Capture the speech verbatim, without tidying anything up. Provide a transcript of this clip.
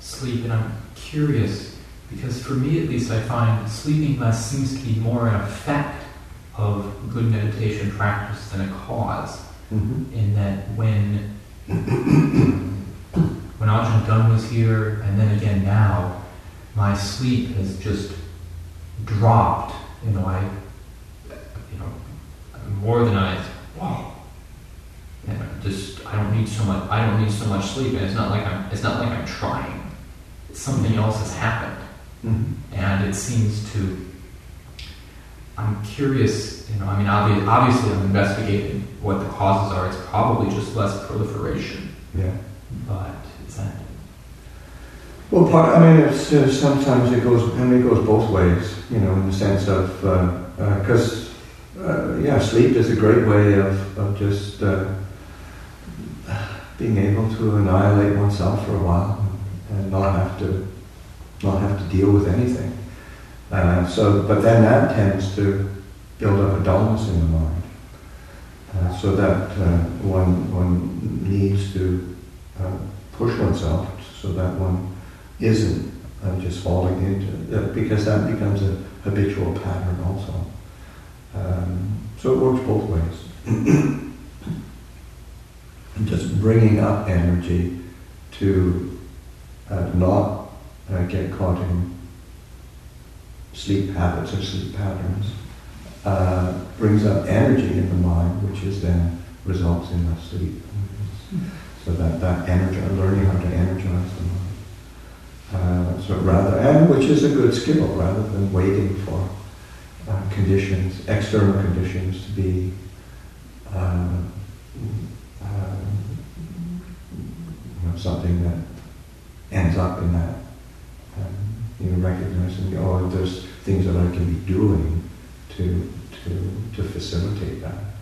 sleep, and I'm curious, because for me at least I find sleeping less seems to be more an effect of good meditation practice than a cause. Mm-hmm. In that when when Ajahn Gun was here, and then again now, my sleep has just dropped. You know, I, you know, more than I, whoa. And I'm just, I don't need so much. I don't need so much sleep, and it's not like I'm. It's not like I'm trying. Something else has happened, mm-hmm. and it seems to. I'm curious. You know, I mean, obvi- obviously, I'm investigating what the causes are. It's probably just less proliferation. Yeah. But is that? Well, part, I mean, it's uh, sometimes it goes. I mean, it goes both ways. You know, in the sense of because uh, uh, uh, yeah, sleep is a great way of of just uh, being able to annihilate oneself for a while and not have to not have to deal with anything. Uh, so, but then that tends to build up a dullness in the mind, uh, so that uh, one one needs to uh, push oneself so that one isn't uh, just falling into it, because that becomes a habitual pattern also. Um, so it works both ways. And just bringing up energy to uh, not uh, get caught in sleep habits or sleep patterns uh, brings up energy in the mind, which is then results in less sleep. So that that energy, learning how to energize the mind. Uh, so rather, and which is a good skill, rather than waiting for uh, conditions, external conditions, to be uh, uh, you know, something that ends up in that. Um, you know, recognizing, oh, there's things that I can be doing to to to facilitate that.